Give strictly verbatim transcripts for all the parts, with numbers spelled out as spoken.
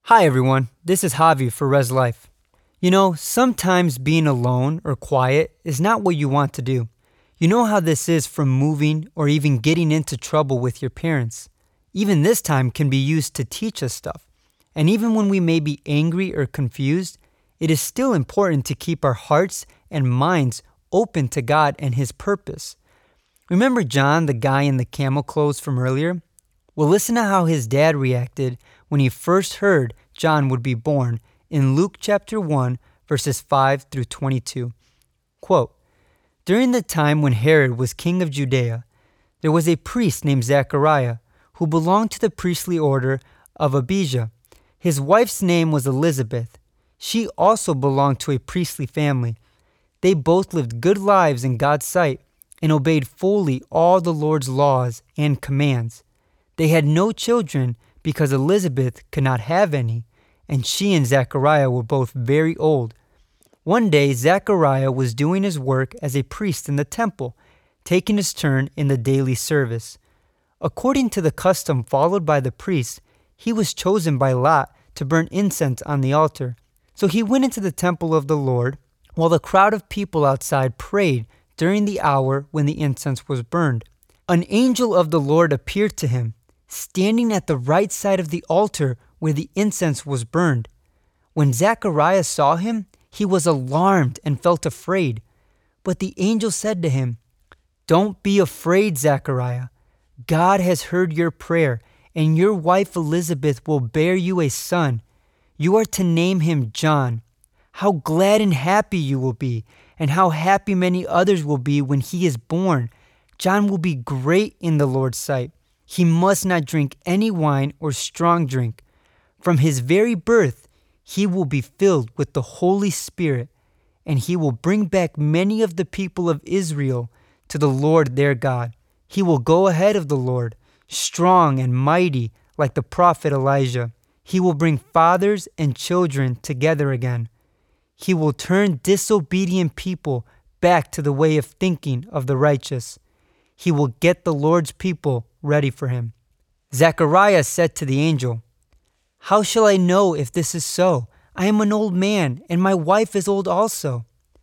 Hi everyone, this is Javi for Res Life. You know, sometimes being alone or quiet is not what you want to do. You know how this is from moving or even getting into trouble with your parents. Even this time can be used to teach us stuff. And even when we may be angry or confused, it is still important to keep our hearts and minds open to God and His purpose. Remember John, the guy in the camel clothes from earlier? Well, listen to how his dad reacted when he first heard John would be born in Luke chapter one, verses five through twenty-two. Quote, "During the time when Herod was king of Judea, there was a priest named Zechariah who belonged to the priestly order of Abijah. His wife's name was Elizabeth. She also belonged to a priestly family. They both lived good lives in God's sight and obeyed fully all the Lord's laws and commands. They had no children because Elizabeth could not have any, and she and Zechariah were both very old. One day, Zechariah was doing his work as a priest in the temple, taking his turn in the daily service. According to the custom followed by the priests, he was chosen by lot to burn incense on the altar. So he went into the temple of the Lord while the crowd of people outside prayed during the hour when the incense was burned. An angel of the Lord appeared to him, standing at the right side of the altar where the incense was burned. When Zechariah saw him, he was alarmed and felt afraid. But the angel said to him, 'Don't be afraid, Zechariah. God has heard your prayer, and your wife Elizabeth will bear you a son. You are to name him John. How glad and happy you will be, and how happy many others will be when he is born. John will be great in the Lord's sight. He must not drink any wine or strong drink. From his very birth, he will be filled with the Holy Spirit, and he will bring back many of the people of Israel to the Lord their God. He will go ahead of the Lord, strong and mighty like the prophet Elijah. He will bring fathers and children together again. He will turn disobedient people back to the way of thinking of the righteous. He will get the Lord's people ready for him.' Zechariah said to the angel, 'How shall I know if this is so? I am an old man, and my wife is old also.'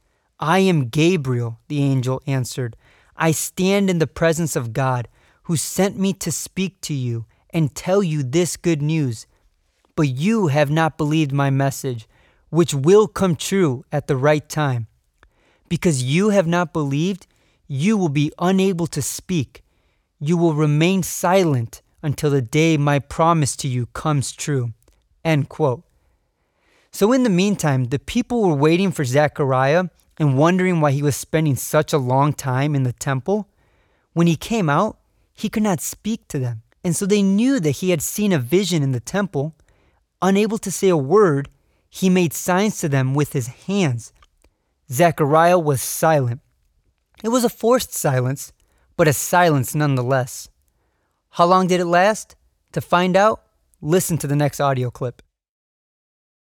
'I am Gabriel,' the angel answered. 'I stand in the presence of God, who sent me to speak to you and tell you this good news. But you have not believed my message, which will come true at the right time. Because you have not believed, you will be unable to speak. You will remain silent until the day my promise to you comes true.'" End quote. So in the meantime, the people were waiting for Zechariah and wondering why he was spending such a long time in the temple. When he came out, he could not speak to them. And so they knew that he had seen a vision in the temple. Unable to say a word, he made signs to them with his hands. Zechariah was silent. It was a forced silence, but a silence nonetheless. How long did it last? To find out, listen to the next audio clip.